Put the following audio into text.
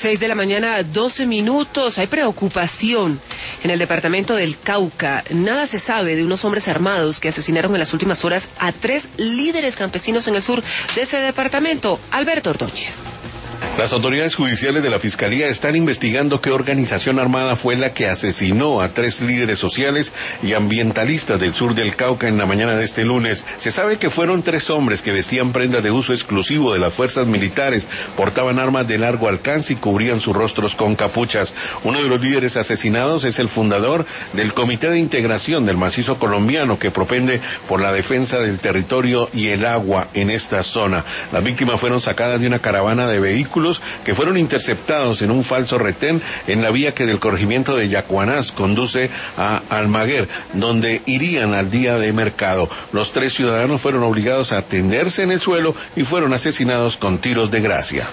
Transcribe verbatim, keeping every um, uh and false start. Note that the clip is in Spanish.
Seis de la mañana, doce minutos. Hay preocupación en el departamento del Cauca. Nada se sabe de unos hombres armados que asesinaron en las últimas horas a tres líderes campesinos en el sur de ese departamento. Alberto Ordóñez. Las autoridades judiciales de la Fiscalía están investigando qué organización armada fue la que asesinó a tres líderes sociales y ambientalistas del sur del Cauca en la mañana de este lunes. Se sabe que fueron tres hombres que vestían prendas de uso exclusivo de las fuerzas militares, portaban armas de largo alcance y cubrían sus rostros con capuchas. Uno de los líderes asesinados es el fundador del Comité de Integración del Macizo Colombiano, que propende por la defensa del territorio y el agua en esta zona. Las víctimas fueron sacadas de una caravana de vehículos que fueron interceptados en un falso retén en la vía que del corregimiento de Yacuanás conduce a Almaguer, donde irían al día de mercado. Los tres ciudadanos fueron obligados a tenderse en el suelo y fueron asesinados con tiros de gracia.